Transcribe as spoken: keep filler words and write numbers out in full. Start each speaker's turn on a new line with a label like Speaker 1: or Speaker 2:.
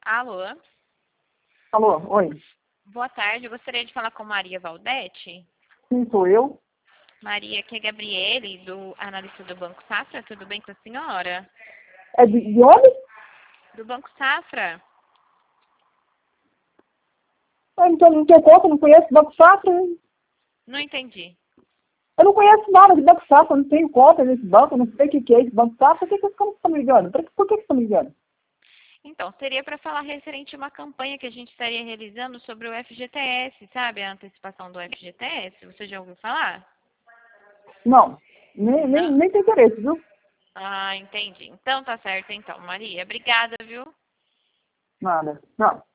Speaker 1: Alô?
Speaker 2: Alô, oi.
Speaker 1: Boa tarde, eu gostaria de falar com Maria Valdete.
Speaker 2: Sim, sou eu.
Speaker 1: Maria, aqui é Gabriele, do analista do Banco Safra. Tudo bem com a senhora?
Speaker 2: É de, de onde?
Speaker 1: Do Banco Safra.
Speaker 2: Eu não, tô, não tenho conta, não conheço Banco Safra.
Speaker 1: Não entendi.
Speaker 2: Eu não conheço nada de Banco Safra, não tenho conta nesse banco, não sei o que, que é esse Banco Safra. Por que, que você está me ligando? Por, que- por que, que você está me ligando?
Speaker 1: Então, seria para falar referente a uma campanha que a gente estaria realizando sobre o F G T S, sabe? A antecipação do F G T S. Você já ouviu falar?
Speaker 2: Não, nem, nem,
Speaker 1: Não?
Speaker 2: nem tem interesse, viu?
Speaker 1: Ah, entendi. Então tá certo então, Maria. Obrigada, viu?
Speaker 2: Nada, não.